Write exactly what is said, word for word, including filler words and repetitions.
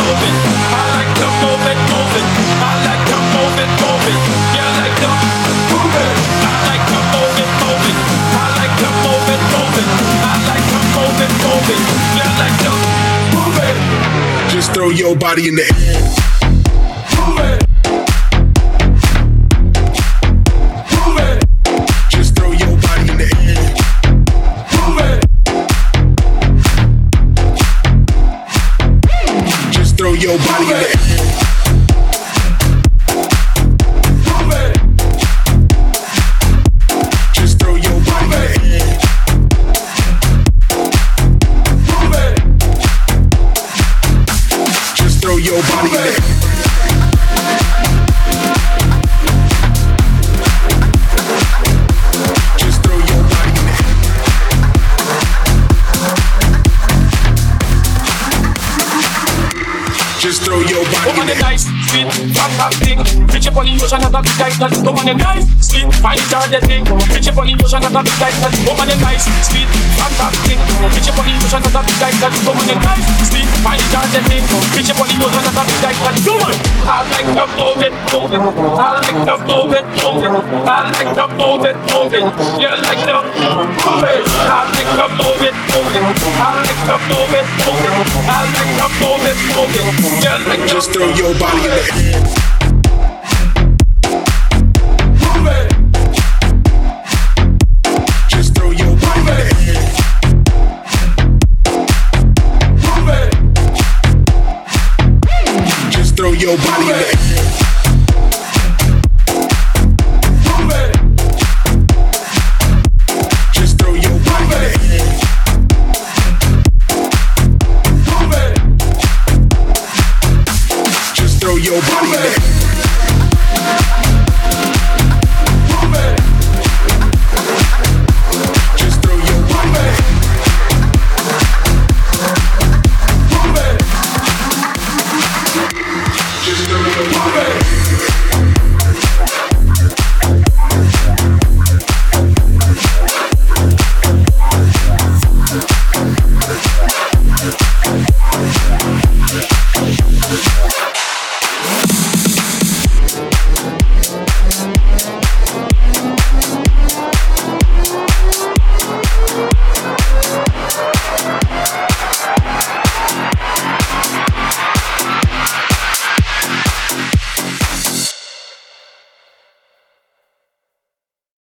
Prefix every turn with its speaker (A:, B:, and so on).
A: move it. I like to move it, move it. I like to move it, move it. You like to move it. I like to move it, move it. I like to move it, move it. I like to move it, move it. You like to move it.
B: Just throw your body in the air.
A: Move it. Move it.
B: Just throw your body in the air.
A: Move it.
B: Just throw your body in the air.
A: Move it.
B: Just throw your body in the air.
A: Move it.
B: Just throw your body in the air. Just throw your body in the air. Just throw your body in
A: Woman
B: the
A: is
B: air.
A: nice, sweet, fantastic. Reach up on the ocean of a big guy. Woman is nice, sweet, fine, energetic. Reach up on the ocean of a big guy. Woman is nice, sweet, fantastic. Reach up on the ocean of a big guy. Woman is nice, sweet, fine, energetic. Reach up on the ocean of a big guy. Woman, I like to move it, move it. I like to move it, move it. I like to move it, move it. You like to move it. I like to move it, move it. I like to move it, move it. I like to move it, move it. You like to
B: Just throw your body in the air.
A: move it.
B: Just throw your body in the air.
A: Move it.
B: Just throw your body in the air.
A: Move it.
B: Just throw your body in the air.
A: Move it.
B: Just throw your body in the air.